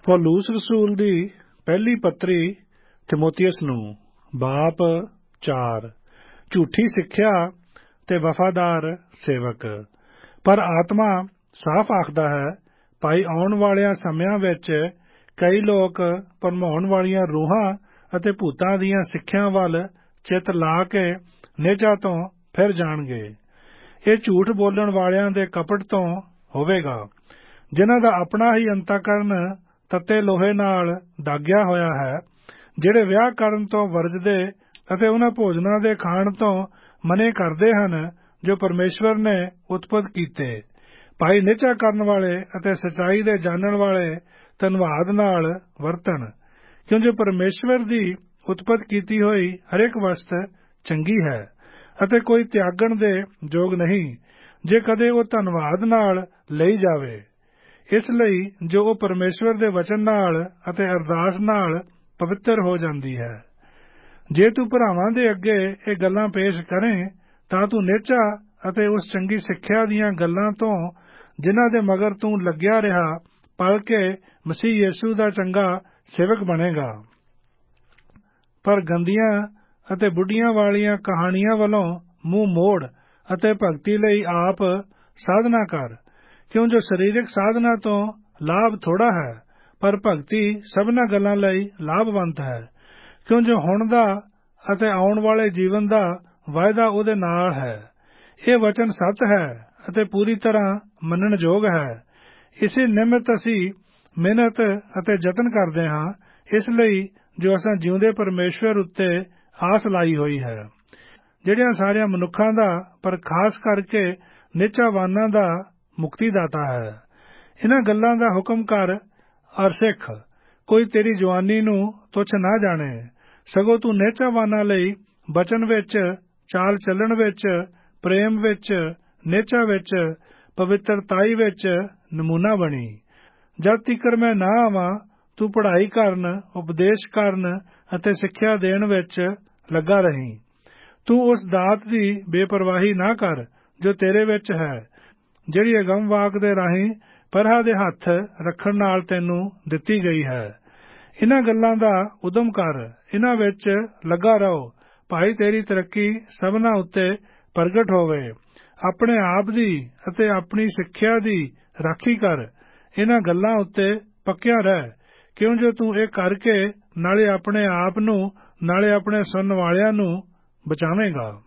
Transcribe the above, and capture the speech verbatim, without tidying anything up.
ਪੌਲੁਸ ਰਸੂਲ ਦੀ ਪਹਿਲੀ ਪੱਤਰੀ ਤਿਮੋਥੀਅਸ ਨੂੰ ਬਾਪ ਚਾਰ। ਝੂਠੀ ਸਿੱਖਿਆ ਤੇ ਵਫਾਦਾਰ ਸੇਵਕ। ਪਰ ਆਤਮਾ ਸਾਫ਼ ਆਖਦਾ ਹੈ, ਭਾਈ ਆਉਣ ਵਾਲਿਆਂ ਸਮਿਆਂ ਵਿੱਚ ਕਈ ਲੋਕ ਭਰਮਾਉਣ ਵਾਲੀਆਂ ਰੂਹਾਂ ਅਤੇ ਭੂਤਾਂ ਦੀਆਂ ਸਿੱਖਿਆ ਵੱਲ ਚਿੱਤ ਲਾ ਕੇ ਨਿਹਚਾ ਤੋਂ ਫਿਰ ਜਾਣਗੇ। ਇਹ ਝੂਠ ਬੋਲਣ ਵਾਲਿਆਂ ਦੇ ਕਪਟ ਤੋਂ ਹੋਵੇਗਾ, ਜਿਨ੍ਹਾਂ ਦਾ ਆਪਣਾ ਹੀ ਅੰਤःਕਰਨ ਤੱਤੇ ਲੋਹੇ ਨਾਲ ਦਾਗਿਆ ਹੋਇਆ ਹੈ, ਜਿਹੜੇ ਵਿਆਹ ਕਰਨ ਤੋਂ ਵਰਜਦੇ ਅਤੇ ਉਹਨਾਂ ਭੋਜਨਾਂ ਦੇ ਖਾਣ ਤੋਂ ਮਨੇ ਕਰਦੇ ਹਨ ਜੋ ਪਰਮੇਸ਼ਵਰ ਨੇ ਉਤਪਤ ਕੀਤੇ। ਭਾਈ ਨਿਹਚਾ ਕਰਨ ਵਾਲੇ ਅਤੇ ਸੱਚਾਈ ਦੇ ਜਾਣਨ ਵਾਲੇ ਧੰਨਵਾਦ ਨਾਲ ਵਰਤਣ, ਕਿਉਂਕਿ ਪਰਮੇਸ਼ਵਰ ਦੀ ਉਤਪਤ ਕੀਤੀ ਹੋਈ ਹਰੇਕ ਵਸਤ ਚੰਗੀ ਹੈ ਅਤੇ ਕੋਈ ਤਿਆਗਣ ਦੇ ਯੋਗ ਨਹੀਂ, ਜੇ ਕਦੇ ਉਹ ਧੰਨਵਾਦ ਨਾਲ ਲਈ ਜਾਵੇ। ਇਸ ਲਈ ਜੋ ਉਹ ਪਰਮੇਸ਼ਵਰ ਦੇ ਵਚਨ ਨਾਲ ਅਤੇ ਅਰਦਾਸ ਨਾਲ ਪਵਿੱਤਰ ਹੋ ਜਾਂਦੀ ਹੈ। ਜੇ ਤੂੰ ਭਰਾਵਾਂ ਦੇ ਅੱਗੇ ਇਹ ਗੱਲਾਂ ਪੇਸ਼ ਕਰੇ, ਤਾਂ ਤੂੰ ਨਿਹਚਾ ਅਤੇ ਉਸ ਚੰਗੀ ਸਿੱਖਿਆ ਦੀਆਂ ਗੱਲਾਂ ਤੋਂ ਜਿਨ੍ਹਾਂ ਦੇ ਮਗਰ ਤੂੰ ਲੱਗਿਆ ਰਿਹਾ ਪਲ ਕੇ ਮਸੀਹ ਯੇਸੂ ਦਾ ਚੰਗਾ ਸੇਵਕ ਬਣੇਗਾ। ਪਰ ਗੰਦੀਆਂ ਅਤੇ ਬੁੱਢੀਆਂ ਵਾਲੀਆਂ ਕਹਾਣੀਆਂ ਵੱਲੋਂ ਮੂੰਹ ਮੋੜ ਅਤੇ ਭਗਤੀ ਲਈ ਆਪ ਸਾਧਨਾ ਕਰ, ਕਿਉਂ ਜੋ ਸਰੀਰਕ ਸਾਧਨਾ ਤੋਂ ਲਾਭ ਥੋੜਾ ਹੈ, ਪਰ ਭਗਤੀ ਸਭਨਾਂ ਗੱਲਾਂ ਲਈ ਲਾਭਵੰਤ ਹੈ, ਕਿਉਂ ਜੋ ਹੁਣ ਦਾ ਅਤੇ ਆਉਣ ਵਾਲੇ ਜੀਵਨ ਦਾ ਵਾਅਦਾ ਉਹਦੇ ਨਾਲ ਹੈ। ਇਹ ਵਚਨ ਸੱਚ ਹੈ ਅਤੇ ਪੂਰੀ ਤਰ੍ਹਾਂ ਮੰਨਣਯੋਗ ਹੈ। ਇਸੇ ਨਿਮਿਤ ਅਸੀਂ ਮਿਹਨਤ ਅਤੇ ਯਤਨ ਕਰਦੇ ਹਾਂ, ਇਸ ਲਈ ਜੋ ਅਸਾਂ ਜਿਉਂਦੇ ਪਰਮੇਸ਼ਵਰ ਉੱਤੇ ਆਸ ਲਾਈ ਹੋਈ ਹੈ, ਜਿਹੜਿਆਂ ਸਾਰਿਆਂ ਮਨੁੱਖਾਂ ਦਾ ਪਰ ਖਾਸ ਕਰਕੇ ਨਿਹਚਾਵਾਨਾਂ ਦਾ ਮੁਕਤੀਦਾਤਾ ਹੈ। ਇਹਨਾਂ ਗੱਲਾਂ ਦਾ ਹੁਕਮ ਕਰ ਅਰ ਸਿੱਖ। ਕੋਈ ਤੇਰੀ ਜਵਾਨੀ ਨੂੰ ਤੁੱਛ ਨਾ ਜਾਣੇ, ਸਗੋਂ ਤੂੰ ਨਿਹਚਾਵਾਨਾਂ ਲਈ ਬਚਨ ਵਿੱਚ, ਚਾਲ ਚੱਲਣ ਵਿੱਚ, ਪ੍ਰੇਮ ਵਿੱਚ, ਨਿਹਚਾ ਵਿੱਚ, ਪਵਿੱਤਰਤਾਈ ਵਿੱਚ ਨਮੂਨਾ ਬਣੀ। ਜਦ ਤੀਕਰ ਮੈਂ ਨਾ ਆਵਾਂ, ਤੂੰ ਪੜ੍ਹਾਈ ਕਰਨ, ਉਪਦੇਸ਼ ਕਰਨ ਅਤੇ ਸਿੱਖਿਆ ਦੇਣ ਵਿੱਚ ਲੱਗਾ ਰਹੀਂ। ਤੂੰ ਉਸ ਦਾਤ ਦੀ ਬੇਪਰਵਾਹੀ ਨਾ ਕਰ ਜੋ ਤੇਰੇ ਵਿੱਚ ਹੈ, ਜਿਹੜੀ ਅਗਮ ਵਾਕ ਦੇ ਰਾਹੀਂ ਪਰਹਾ ਦੇ ਹੱਥ ਰੱਖਣ ਨਾਲ ਤੈਨੂੰ ਦਿੱਤੀ ਗਈ ਹੈ। ਇਹਨਾਂ ਗੱਲਾਂ ਦਾ ਉਦਮ ਕਰ, ਇਹਨਾਂ ਵਿੱਚ ਲੱਗਾ ਰਹੋ, ਭਾਈ ਤੇਰੀ ਤਰੱਕੀ ਸਭਨਾਂ ਉੱਤੇ ਪ੍ਰਗਟ ਹੋਵੇ। ਆਪਣੇ ਆਪ ਦੀ ਅਤੇ ਆਪਣੀ ਸਿੱਖਿਆ ਦੀ ਰਾਖੀ ਕਰ, ਇਹਨਾਂ ਗੱਲਾਂ ਉੱਤੇ ਪੱਕਿਆ ਰਹਿ, ਕਿਉਂ ਜੋ ਤੂੰ ਇਹ ਕਰਕੇ ਨਾਲੇ ਆਪਣੇ ਆਪ ਨੂੰ ਨਾਲੇ ਆਪਣੇ ਸੁਣਨ ਵਾਲਿਆਂ ਨੂੰ ਬਚਾਵੇਂਗਾ।